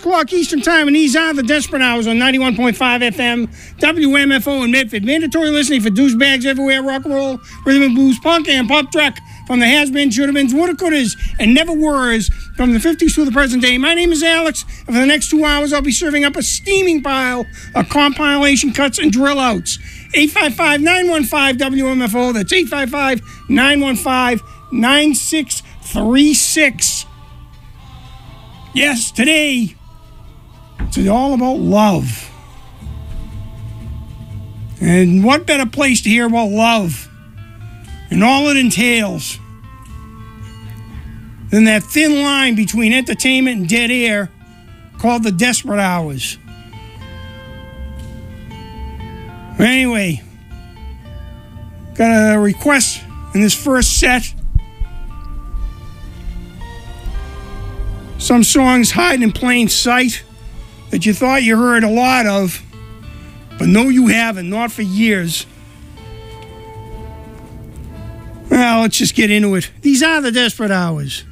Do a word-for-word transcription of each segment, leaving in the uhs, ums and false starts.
o'clock Eastern Time, and these are the Desperate Hours on ninety-one point five F M, W M F O in Medford. Mandatory listening for douchebags everywhere, rock and roll, rhythm and blues, punk, and pop track from the has-been, should-have-beens, woulda-couldas, and never-weres from the fifties to the present day. My name is Alex, and for the next two hours, I'll be serving up a steaming pile of compilation cuts and drill-outs. eight five five, nine one five, W M F O. That's eight five five, nine one five, nine six three six. Yes, today, it's all about love. And what better place to hear about love and all it entails than that thin line between entertainment and dead air called the Desperate Hours. Anyway, got a request in this first set. Some songs hiding in plain sight that you thought you heard a lot of, but no, you haven't, not for years. Well, let's just get into it. These are the Desperate Hours.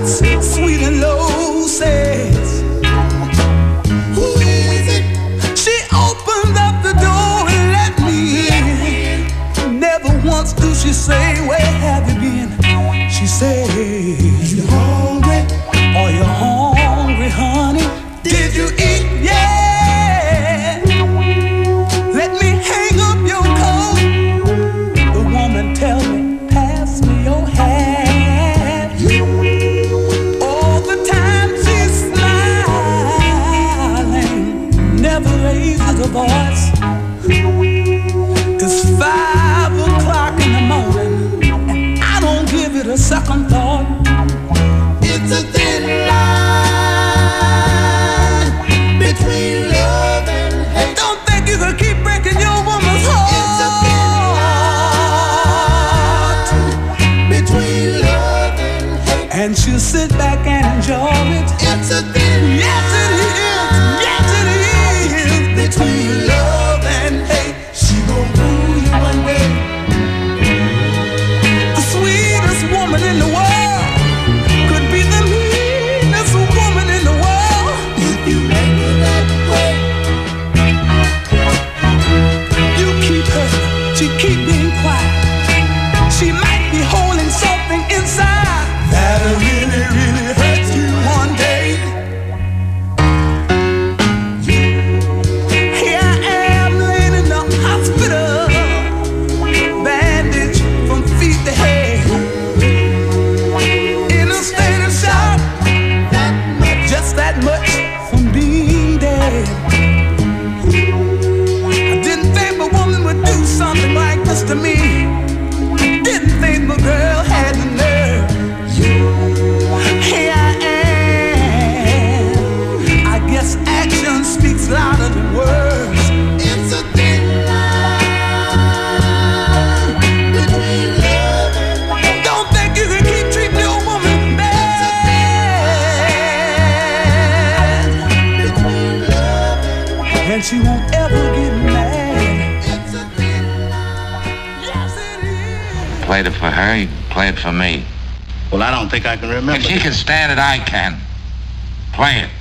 voice, sweet and low, says, who is it? She opened up the door and let me in. Never once do she say, where have you been? She says, you hungry? Are you hungry, honey? Did you eat? Yeah. Let me hang up your coat. The woman tell me, pass me your hat. All the time she's smiling, never raises a voice. It's five o'clock in the morning, and I don't give it a second thought. It's a thin line between love and hate. Don't think you can keep breaking your woman's heart. It's a thin line between love and hate. And she'll sit back and enjoy it. It's a thin yes it is, yes it is between love and hate. She gon' fool you one way. The sweetest woman in the world could be the meanest woman in the world if you make it that way. You keep her, she keep being quiet. She might be holding something inside that'll really, really hurt you one day. Here I am laying in the hospital, bandaged from feet to head, in a state of shock, that much, just that much from being dead. I didn't think a woman would do something like this to me. Didn't think the girl had the nerve. Here I am. I guess action speaks louder than words. It's a thin line between love and hate. Don't think you can keep treating your woman bad. Between love and hate. And she won't ever get mad. It's a thin line. Yes, it is. Played it for her, you can play it for me. Well, I don't think I can remember. If she can stand it, I can. Play it.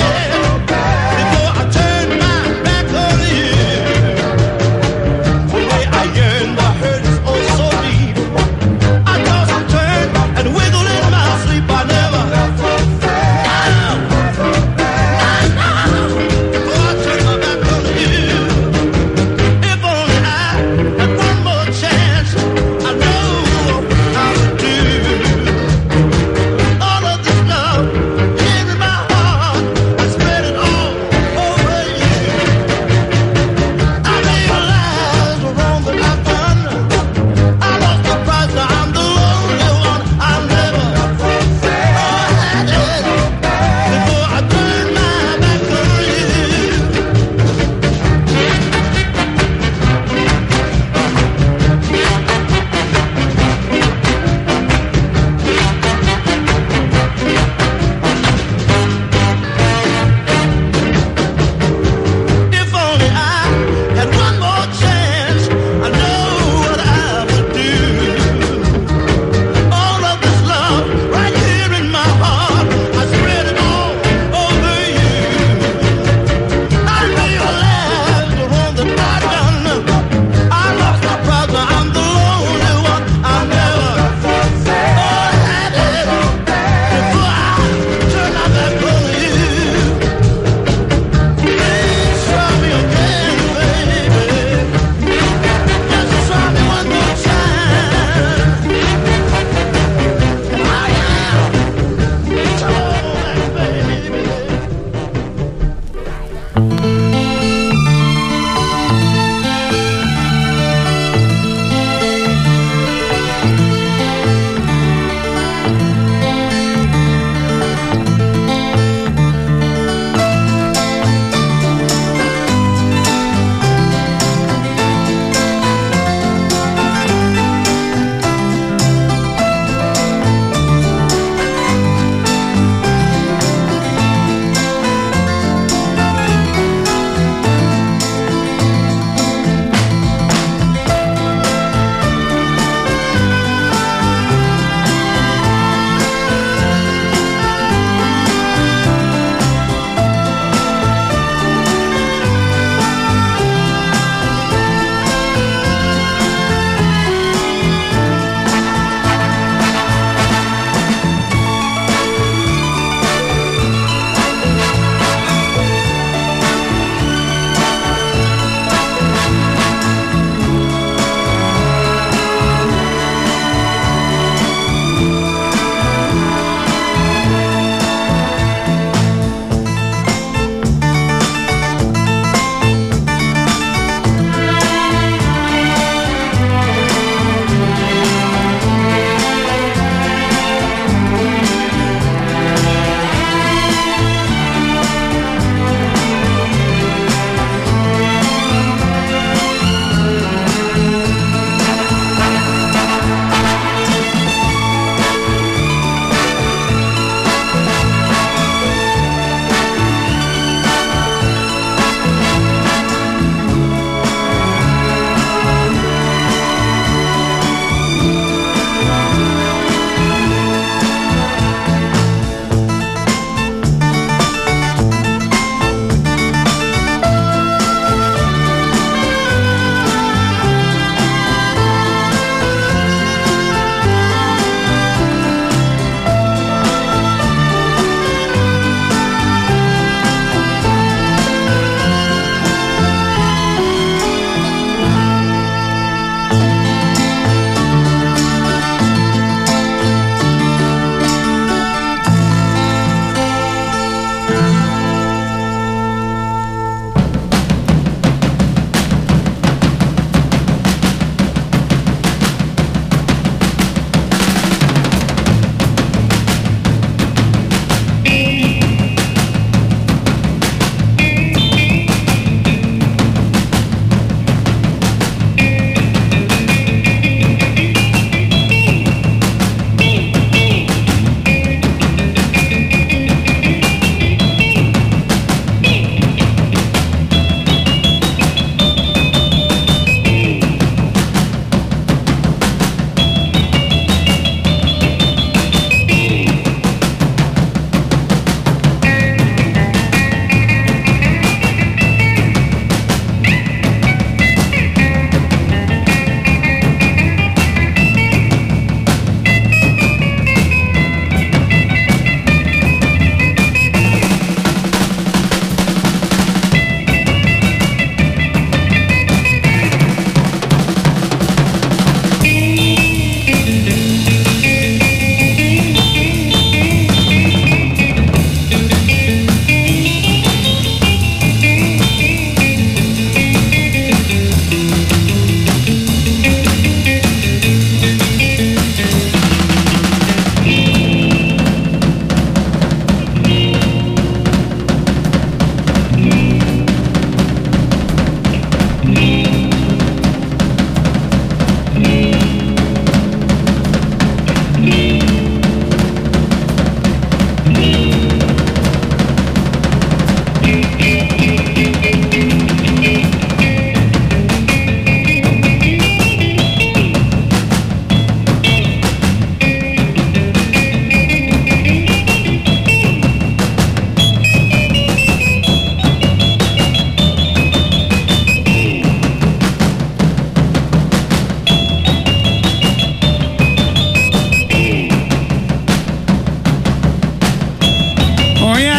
Before I turn my back on you.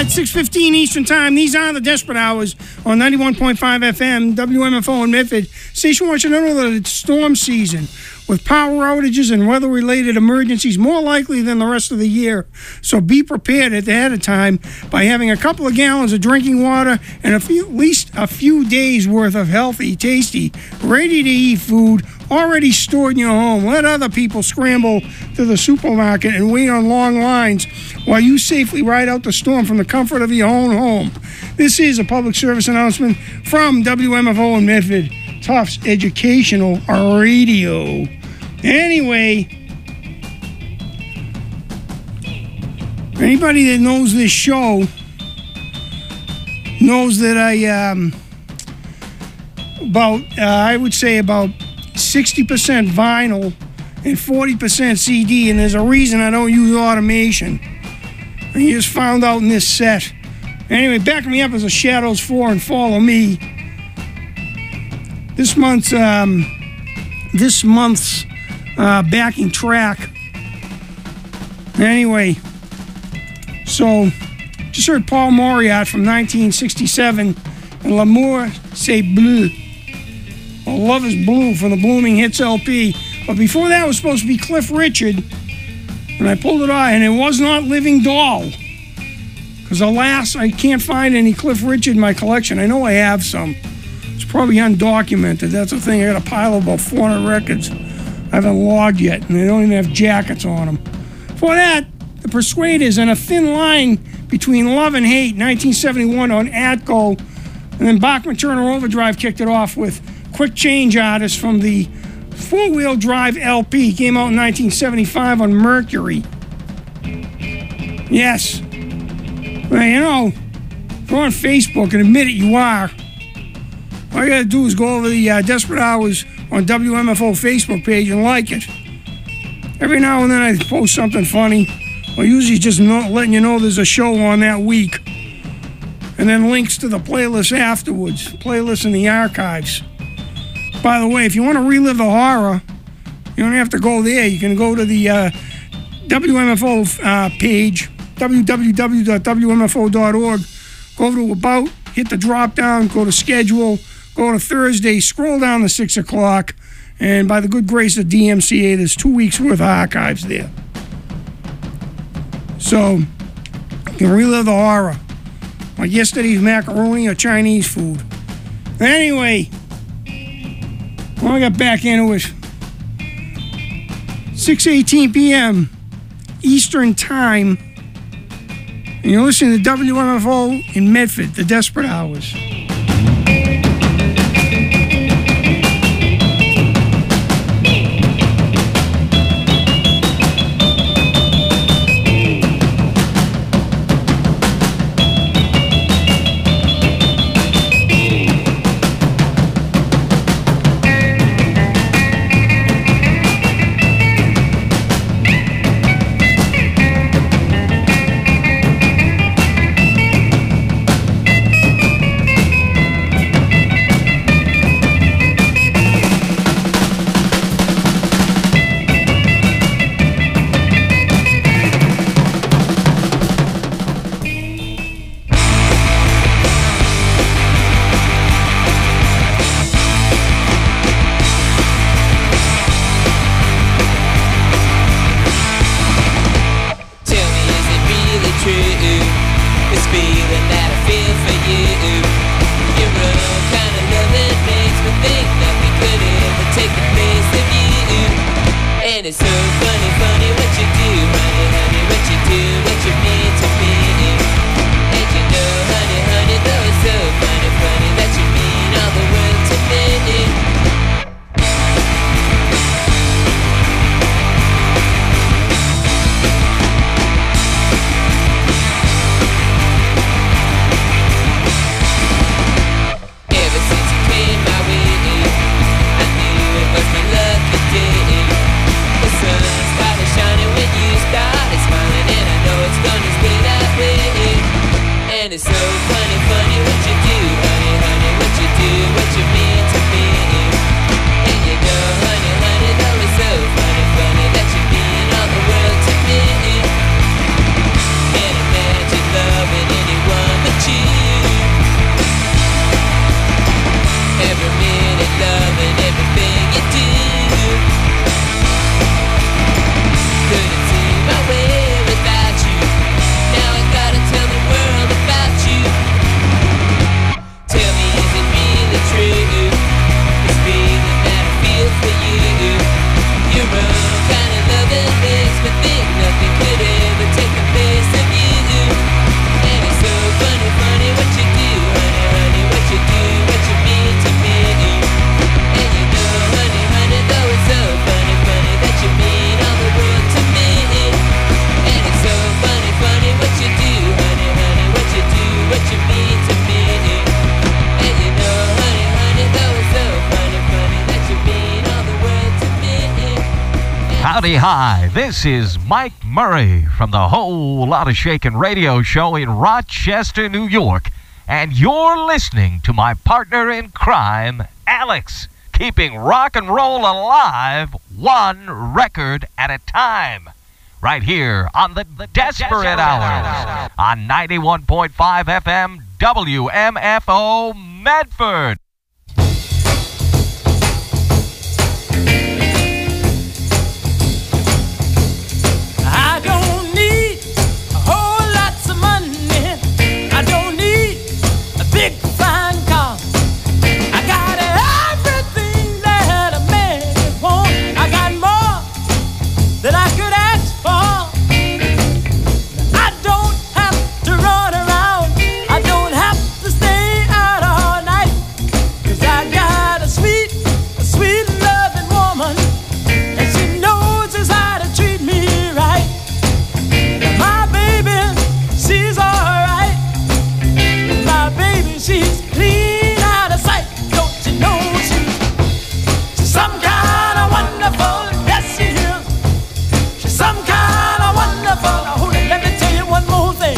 at six fifteen Eastern Time. These are the Desperate Hours on ninety-one point five F M, W M F O in Medford. Station wants you to know that it's storm season, with power outages and weather-related emergencies more likely than the rest of the year. So be prepared at ahead of time by having a couple of gallons of drinking water and a few, at least a few days worth of healthy, tasty, ready-to-eat food already stored in your home. Let other people scramble to the supermarket and wait on long lines while you safely ride out the storm from the comfort of your own home. This is a public service announcement from W M F O in Medford, Tufts Educational Radio. Anyway, anybody that knows this show knows that I, um, about, uh, I would say about sixty percent vinyl and forty percent C D, and there's a reason I don't use automation. And you just found out in this set. Anyway, back me up as a Shadows four and Follow Me. This month's, um, this month's uh, backing track. Anyway, so just heard Paul Moriarty from nineteen sixty-seven and L'amour c'est bleu. Well, Love is Blue from the Blooming Hits L P. But before that was supposed to be Cliff Richard, and I pulled it off, and it was not Living Doll. Because alas, I can't find any Cliff Richard in my collection. I know I have some. It's probably undocumented. That's the thing. I got a pile of about four hundred records I haven't logged yet, and they don't even have jackets on them. For that, The Persuaders and A Thin Line Between Love and Hate, nineteen seventy-one on Atco. And then Bachman Turner Overdrive kicked it off with Quick Change Artist from the Four Wheel Drive L P. Came out in nineteen seventy-five on Mercury. Yes. Well, you know, if you're on Facebook and admit it, you are. All you gotta do is go over the uh, Desperate Hours on W M F O Facebook page and like it. Every now and then I post something funny, or usually just not letting you know there's a show on that week. And then links to the playlist afterwards, playlists in the archives. By the way, if you want to relive the horror, you don't have to go there. You can go to the uh, W M F O uh, page, w w w dot w m f o dot org. Go to About, hit the drop down, go to Schedule, go to Thursday, scroll down to six o'clock, and by the good grace of D M C A, there's two weeks worth of archives there. So, you can relive the horror, like yesterday's macaroni or Chinese food. Anyway, when I got back into it, six eighteen p.m. Eastern Time, and you're listening to W M F O in Medford, the Desperate Hours. Johnny High. This is Mike Murray from the Whole Lotta Shakin' radio show in Rochester, New York. And you're listening to my partner in crime, Alex, keeping rock and roll alive one record at a time. Right here on the, the Desperate, Desperate Hours on ninety-one point five F M W M F O Medford. I don't need a whole lots of money. I don't need a big fine car. I got everything that a man could want. I got more than I could ask for. I don't have to run around. I don't have to stay out all night. 'Cause I got a sweet, a sweet loving woman, and she knows just how to treat me right. My baby, she's alright. My baby, she's clean out of sight. Don't you know she's, she's some kind of wonderful. Yes, she is. She's some kind of wonderful. Now hold it, let me tell you one more thing.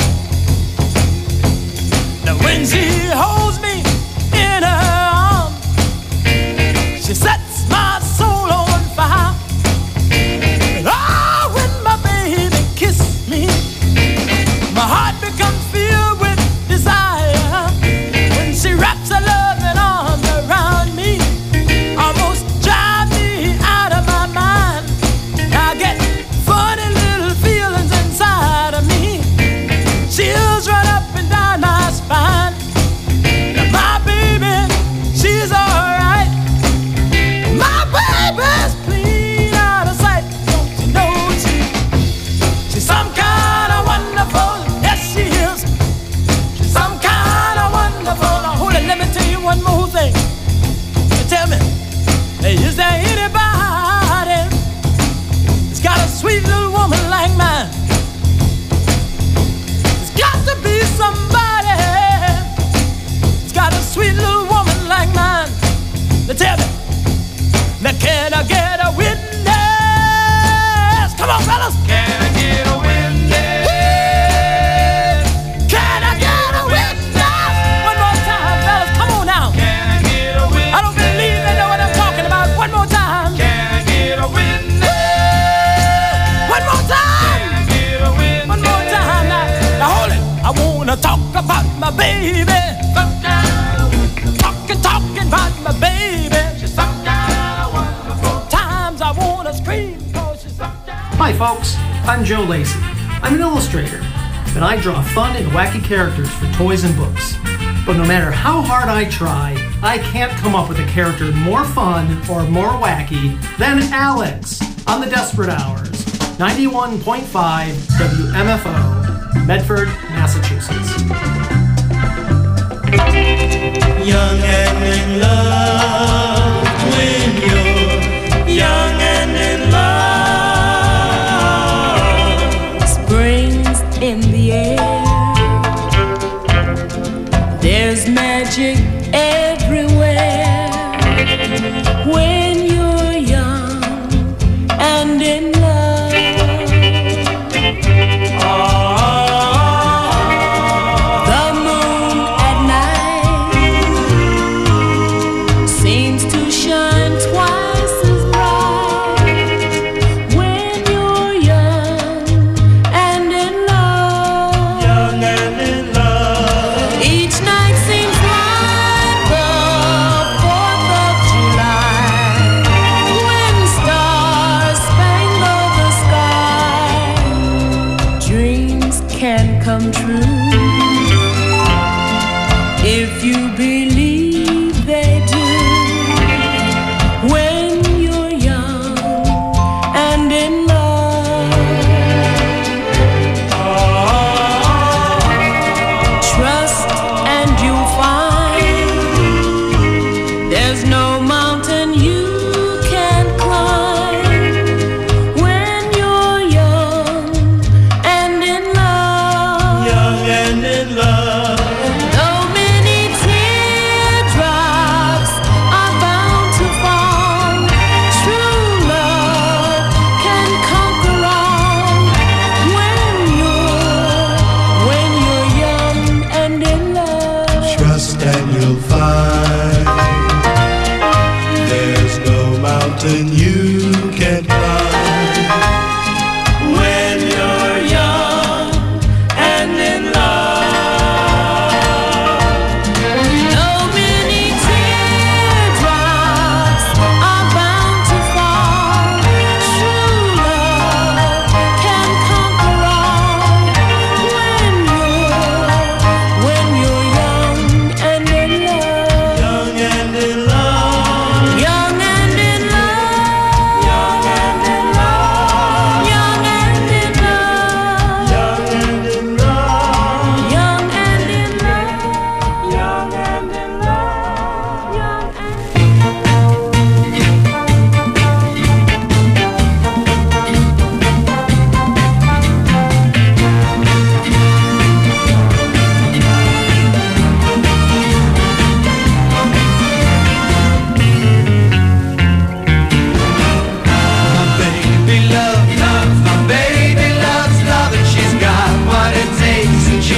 Now when she holds me in her arms, she sets my soul on fire. And oh, when my baby kisses me, my heart becomes filled with desire. When she wraps her loving arms around me, almost drive me out of my mind. I get funny little feelings inside of me, chills right up and down my spine. Now my baby, she's alright. My baby's clean out of sight. Don't you know she, she's some kind of wonderful. Yes, she is. She's some kind of wonderful. Now hold it, let me tell you one more thing. Now tell me, hey, is there anybody that's got a sweet little woman like mine? There's got to be somebody that's got a sweet little woman like mine. Now tell me, now can I get a witness? Come on, fellas. Can I get a witness? Can I get a witness? One more time, fellas. Come on now. Can I get a witness? I don't believe they know what I'm talking about. One more time. Can I get a witness? One more time. Can I get a witness? One more time now. Now hold it. I wanna talk about my baby. Talking, talking about my baby. She's some kind of wonderful. Times I wanna scream 'cause she's some kind. Hi folks, I'm Joe Lacey. I'm an illustrator, and I draw fun and wacky characters for toys and books. But no matter how hard I try, I can't come up with a character more fun or more wacky than Alex on the Desperate Hours, ninety-one point five W M F O, Medford, Massachusetts. Young and in love, when you're young and in love. Springs in the air, there's magic everywhere. When you're young and in love. The moon at night seems to shine twice as bright. When you're young and in love. Young and in love. Each night seems like the Fourth of July, when stars spangle the sky. Dreams can come true if you believe they do. When you're young and in love. Trust and you'll find there's no mountain you can't climb. When you're young and in love. Young and in love. Though many teardrops are bound to fall, true love can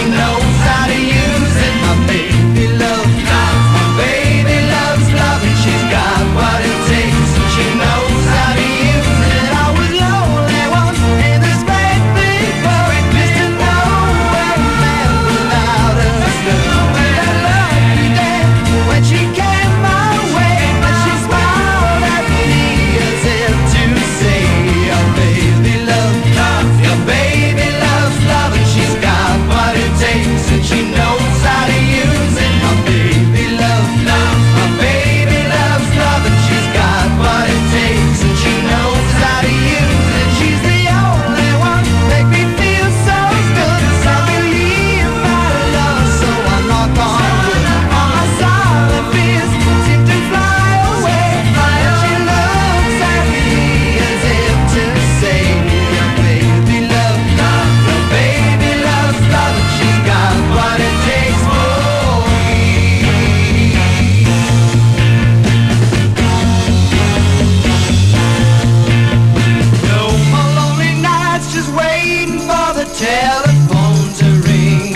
knows how to use it. My baby loves love. My baby loves love, and she's got what it takes. She knows how to use it. I was lonely once in this great big world, Mister Nowhere, man without a love. That lucky day when she came my way, and she smiled at me as if to say, your baby loves love, your baby loves love, and she's got what it takes, and she knows how to use it. My baby loves love, my baby loves love, and she's got what it takes, and she knows how to use it. She's the only one make me feel so good. I believe my love, so I knock on wood. All my silent fears seem to fly away, and she looks at me as if to say, your baby loves love, your baby loves love, and she's got what it takes for me. No more lonely nights just waiting for the telephone to ring.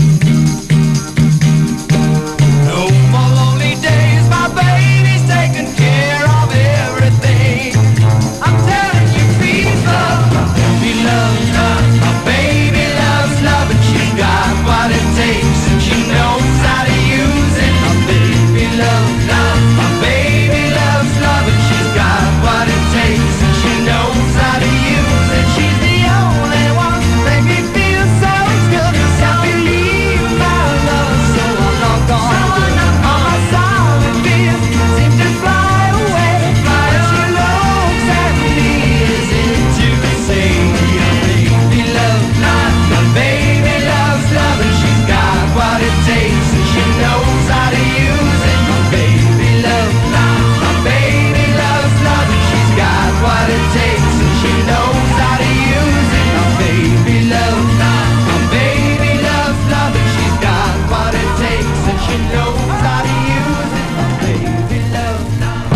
No more lonely days, my baby's taking care of everything. I'm telling you people, my baby loves love, my baby loves love, and she's got what it takes, and she knows how to use it. My baby loves love, my baby loves love, and she's got what it takes, and she knows how to use it. She's the only one make me feel so good. I believe my love, so I knock on wood. All my silent fears seem to fly away, and she looks at me as if to say, your baby loves love, my baby loves love, and she's got what it takes, and she knows how to use it. My baby loves love, my baby loves love, and she's got what it takes, and she knows how to use it. My baby loves love, my baby loves love, and she's got what it takes, and she knows how to use it. My baby loves love.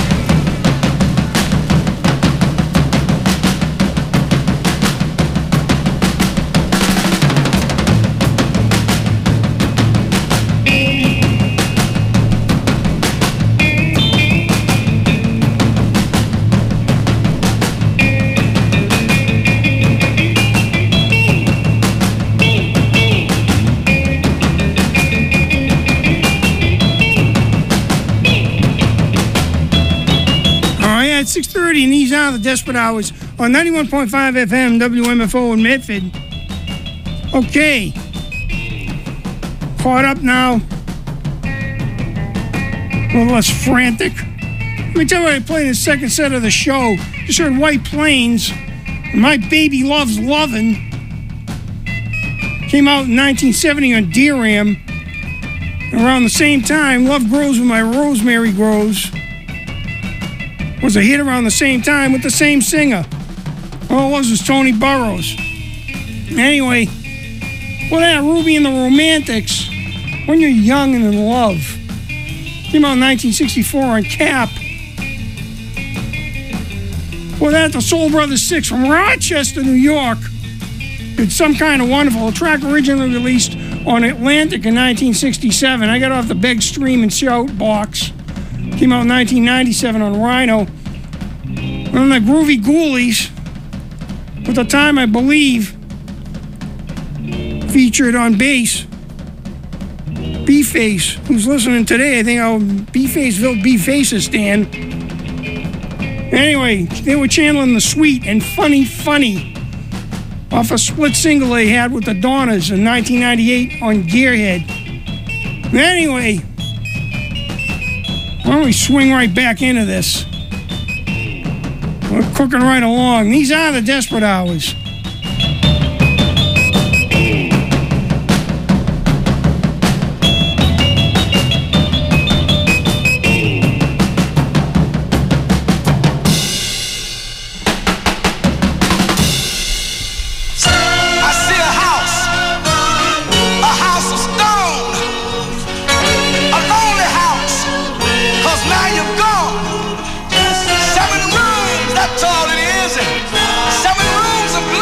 All right, at six thirty, and these are the Desperate Hours on ninety-one point five F M, W M F O in Medford. Okay. Caught up now. A little less frantic. Let me tell you what I played in the second set of the show. Just heard White Plains. My Baby Loves Lovin'. Came out in nineteen seventy on D-Ram. Around the same time, Love Grows When My Rosemary Grows was a hit around the same time with the same singer. All it was was Tony Burrows. Anyway, well, that Ruby and the Romantics, When You're Young and in Love, came out in nineteen sixty-four on Cap. Well, that the Soul Brothers Six from Rochester, New York, did Some Kind of Wonderful, a track originally released on Atlantic in nineteen sixty-seven. I got off the Beg, Stream, and Shout box. Came out in nineteen ninety-seven on Rhino. On the Groovy Ghoulies, at the time, I believe, featured on bass, B-Face, who's listening today. I think I'll B-Faceville B-Faces stand. Anyway, they were channeling the sweet and funny funny off a split single they had with the Donnas in nineteen ninety-eight on Gearhead. Anyway, why don't we swing right back into this? We're cooking right along. These are the Desperate Hours. That's all it is. Seven rooms of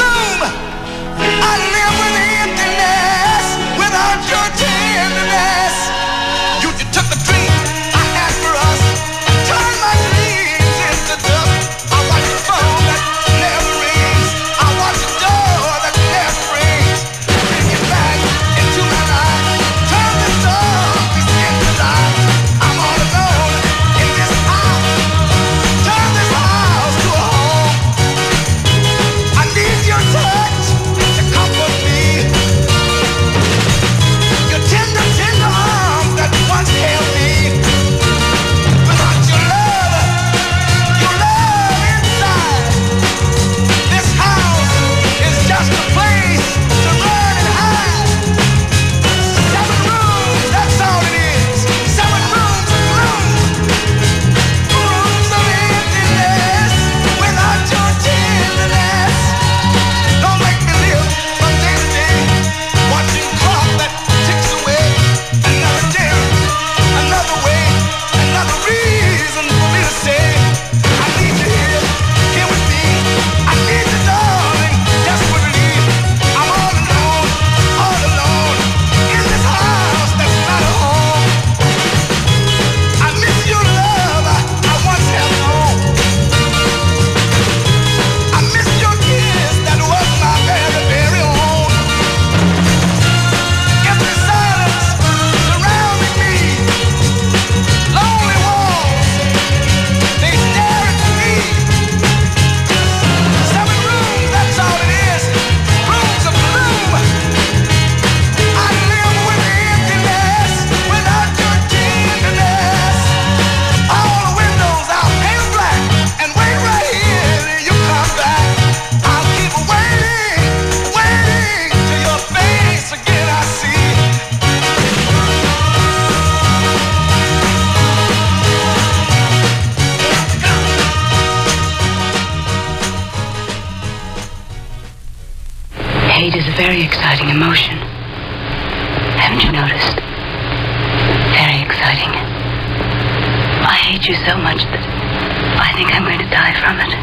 exciting emotion. Haven't you noticed? Very exciting. I hate you so much that I think I'm going to die from it.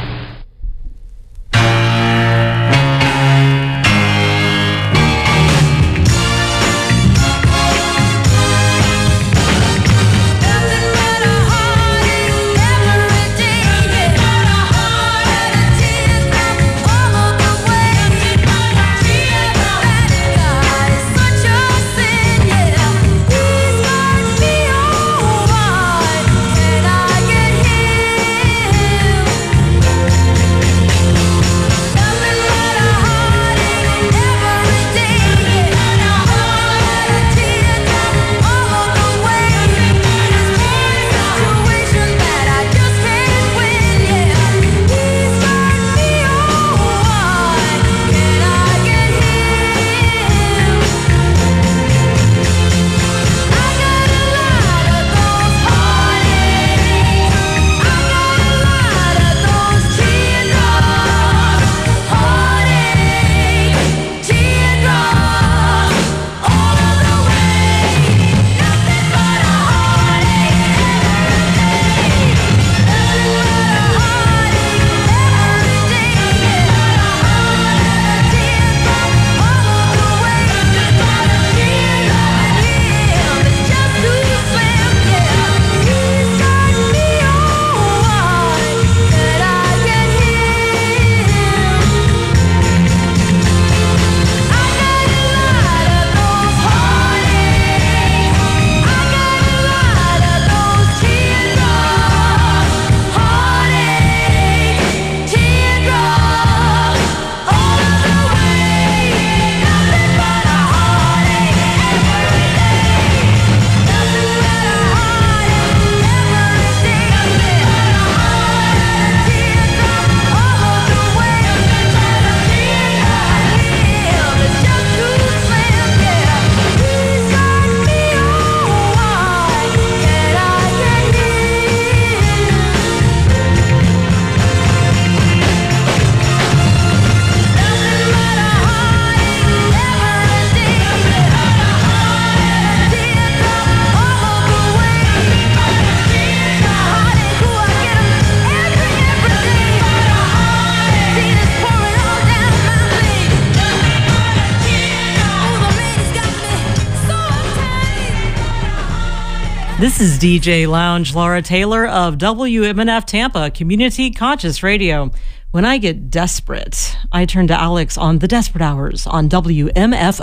This is D J Lounge Laura Taylor of W M N F Tampa, Community Conscious Radio. When I get desperate, I turn to Alex on The Desperate Hours on W M F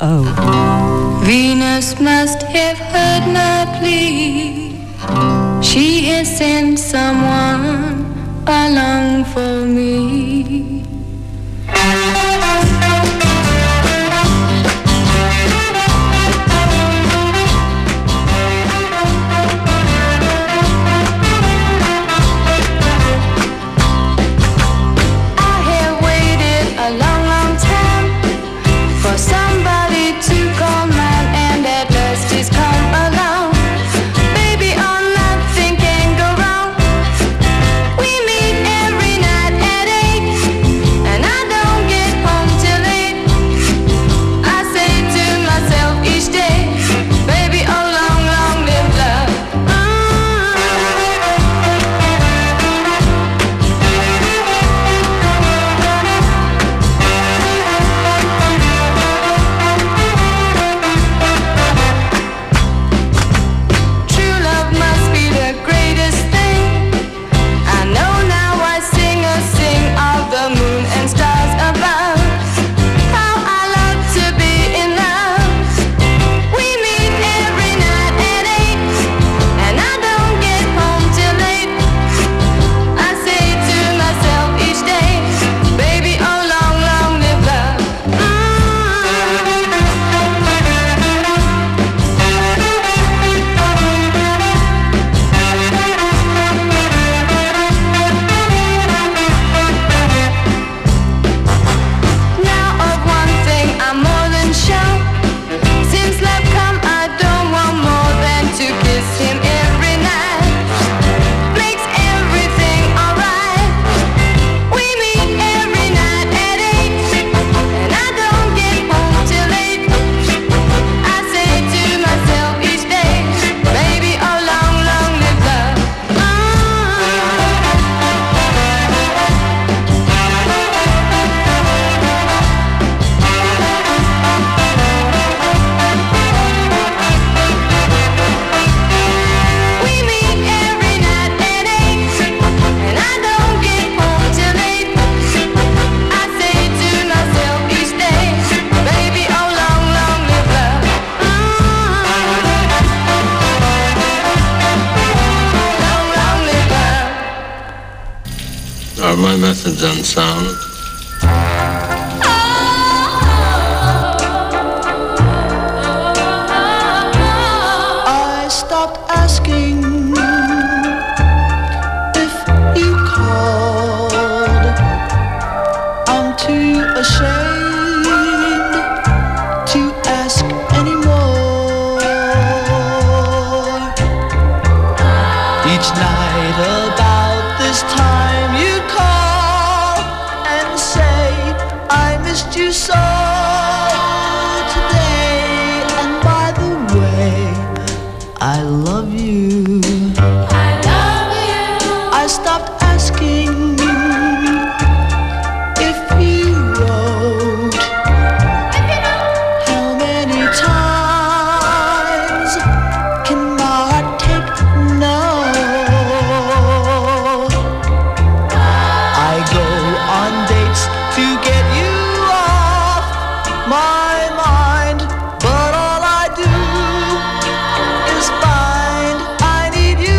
O. Venus must have heard my plea. She has sent someone along for me. Every night at eight. my method's unsound. I stopped asking if you called. I'm too ashamed to ask anymore. Each night about this time you call and say I missed you so today. And by the way, I love you. I love you. I stopped asking if you wrote. How many times can my heart take no? I go on dates to get you off my mind, but all I do is find I need you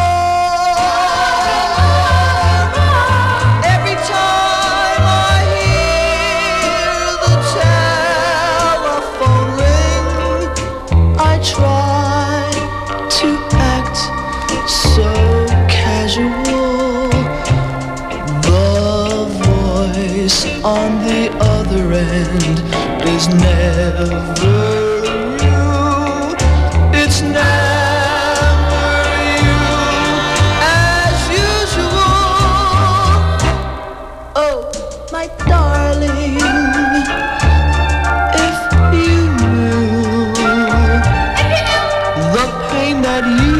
more. Every time I hear the telephone ring, I try to act so casual. The voice on the other end is never you. It's never you as usual. Oh, my darling, if you knew the pain that you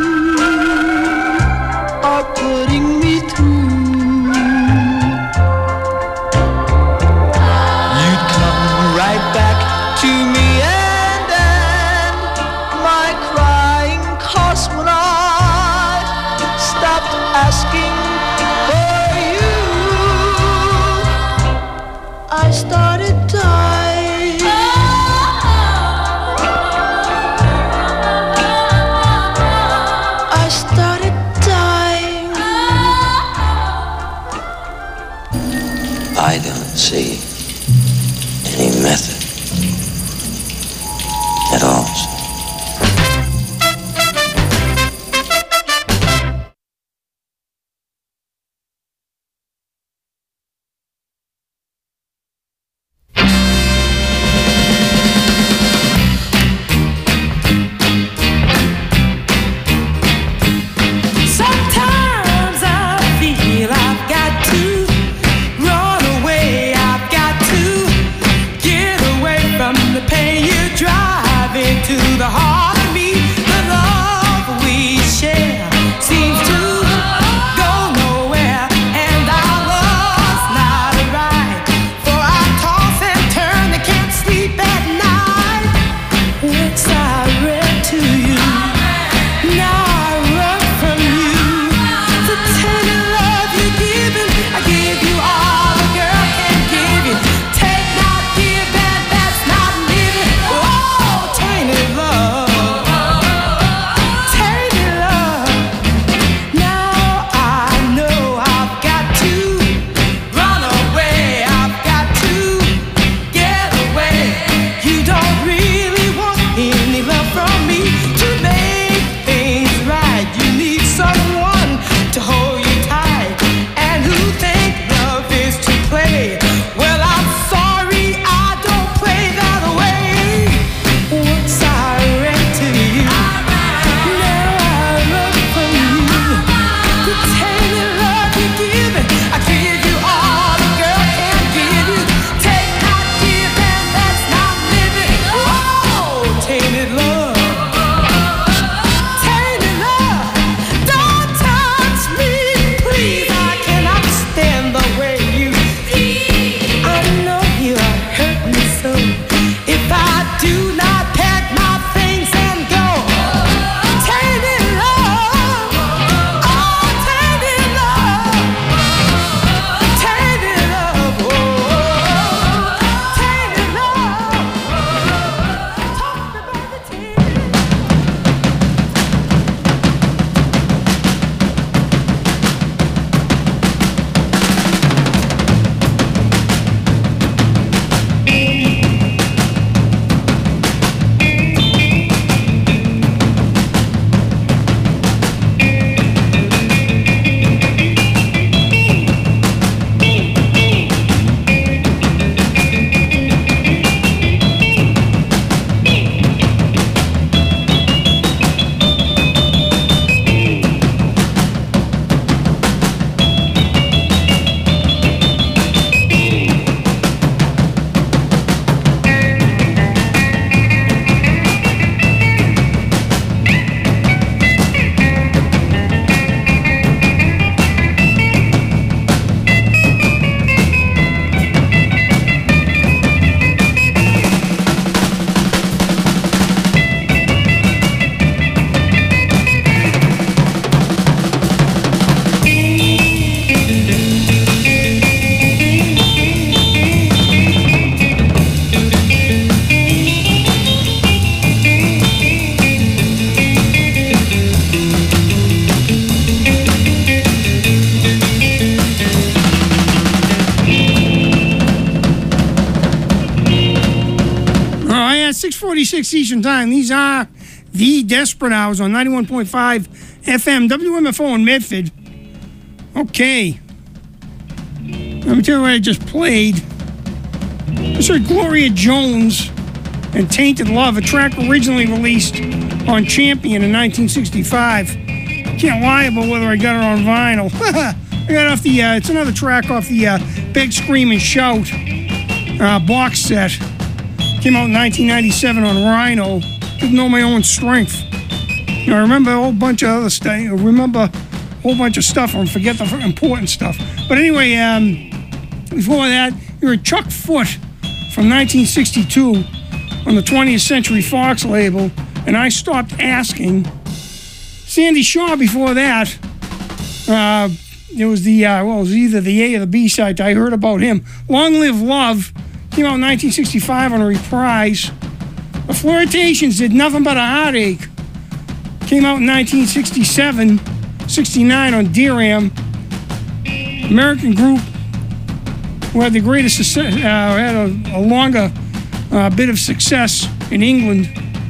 are putting me through, you'd come right back to me and end my cry. forty-six Eastern Time. These are the Desperate Hours on ninety-one point five F M, W M F O in Medford. Okay. Let me tell you what I just played. This is Gloria Jones and Tainted Love, a track originally released on Champion in nineteen sixty-five. Can't lie about whether I got it on vinyl. I got it off the, uh, it's another track off the uh, Beg, Scream, and Shout uh, box set. Came out in nineteen ninety-seven on Rhino. Didn't know my own strength. You know, I remember a whole bunch of other stuff. I remember a whole bunch of stuff and forget the important stuff. But anyway, um, before that, you heard Chuck Foot from nineteen sixty-two on the twentieth Century Fox label, and I Stopped Asking. Sandy Shaw before that. Uh, it was the, uh, well, it was either the A or the B side. I heard about him. Long Live Love came out in nineteen sixty-five on a reprise. The Flirtations Did Nothing But a Heartache came out in nineteen sixty-seven, sixty-nine on D-Ram. American group who had the greatest success, uh, had a, a longer uh, bit of success in England.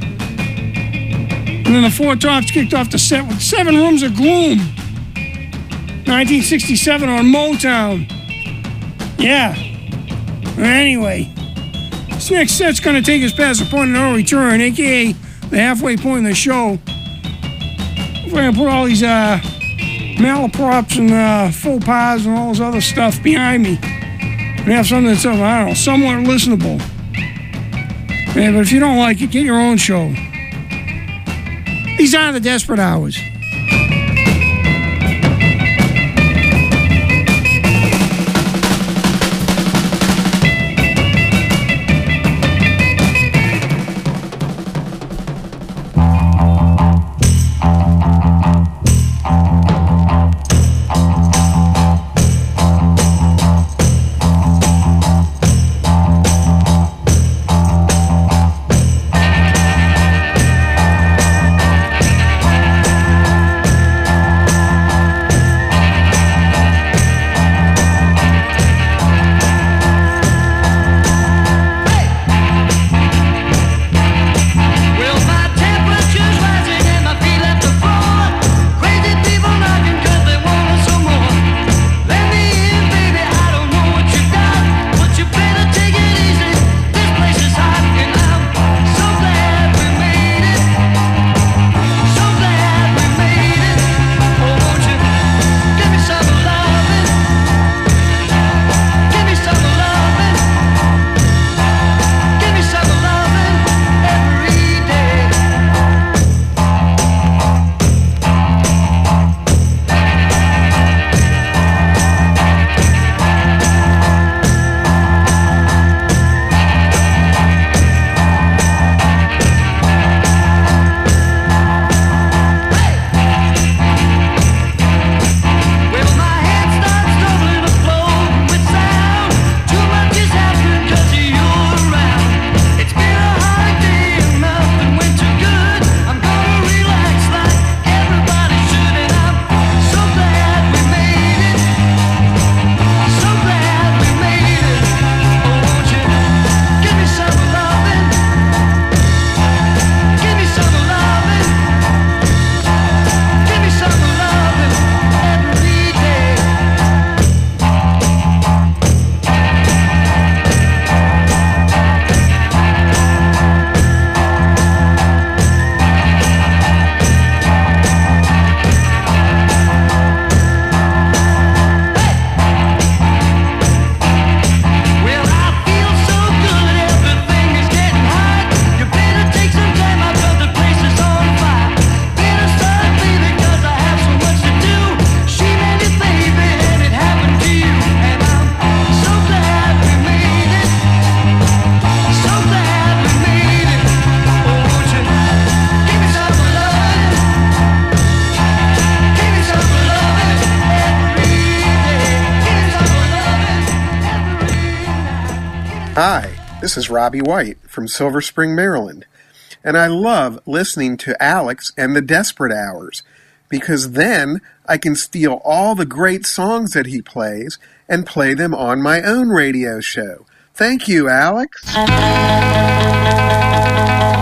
And then the Four Tops kicked off the set with Seven Rooms of Gloom, nineteen sixty-seven on Motown. Yeah. Anyway, this next set's going to take us past the point of no return, a k a the halfway point in the show. We're going to put all these uh, malaprops and uh, faux pas and all this other stuff behind me and have something that's, I don't know, somewhat listenable. Yeah, but if you don't like it, get your own show. These are the Desperate Hours. Hi, this is Robbie White from Silver Spring, Maryland, and I love listening to Alex and the Desperate Hours, because then I can steal all the great songs that he plays and play them on my own radio show. Thank you, Alex.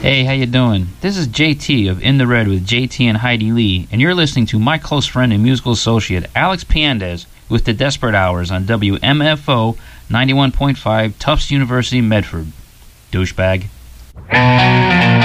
Hey, how you doing? This is J T of In the Red with J T and Heidi Lee, and you're listening to my close friend and musical associate, Alex Piandez, with the Desperate Hours on W M F O ninety-one point five, Tufts University, Medford. Douchebag.